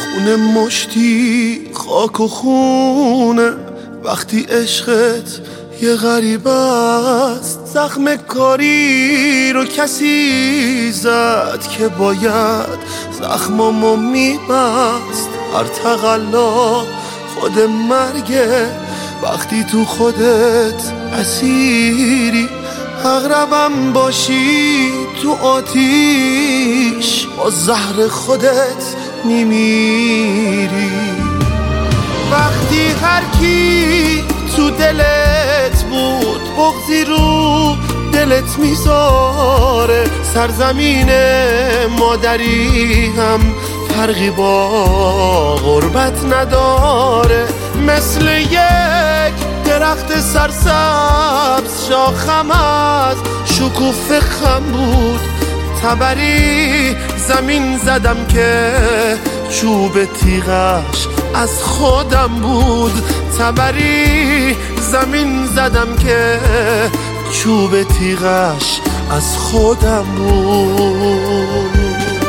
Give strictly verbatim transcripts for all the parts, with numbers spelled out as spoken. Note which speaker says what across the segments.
Speaker 1: خونه مشتی خاک و خونه. وقتی عشقت یه غریب است، زخم کاری رو کسی زد که باید زخممو میبست. هر تقلا خود مرگه وقتی تو خودت اسیری. اغربم باشی تو آتیش، با زهر خودت میمیری. وقتی هر کی تو دلت بود بغضی رو دلت میذاره، سرزمین مادری هم فرقی با غربت نداره. مثل یک درخت سرسبز شاخم از شکوفه خم بود. تبری زمین زدم که چوب تیغش از خودم بود. تبری زمین زدم که چوب تیغش از خودم بود.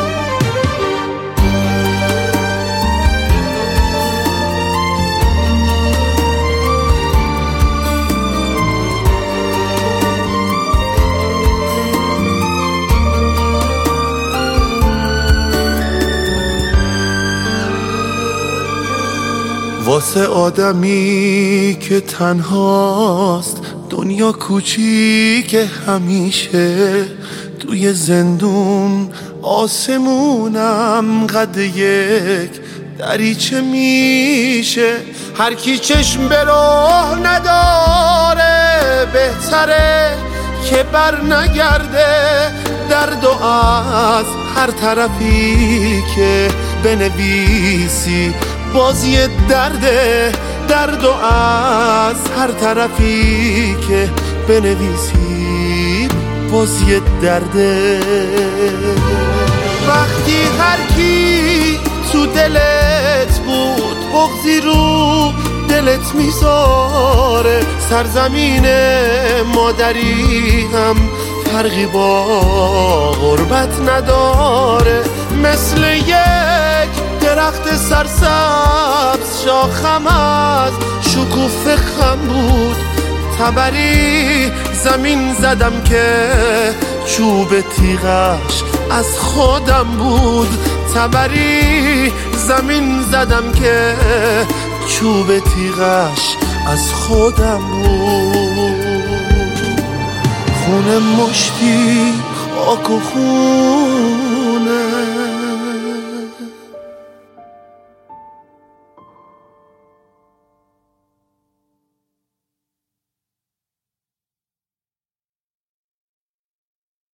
Speaker 1: واسه آدمی که تنهاست دنیا کوچیکه، همیشه توی زندون آسمونم قد یک دریچه میشه. هر کی چشم به راه نداره بهتره که بر نگرده. درد و از هر طرفی که بنویسی بازی درده. درد و از هر طرفی که بنویسی بازی درده. وقتی هر کی تو دلت بود بغضی رو دلت میذاره، سرزمین مادری هم فرقی با غربت نداره. مثل یک درخت سرسبز شاخم از شکوفه خم بود. تبری زمین زدم که چوب تیغش از خودم بود. تبری زمین زدم که چوب تیغش از خودم بود. خونه مشتی خاک و خونه.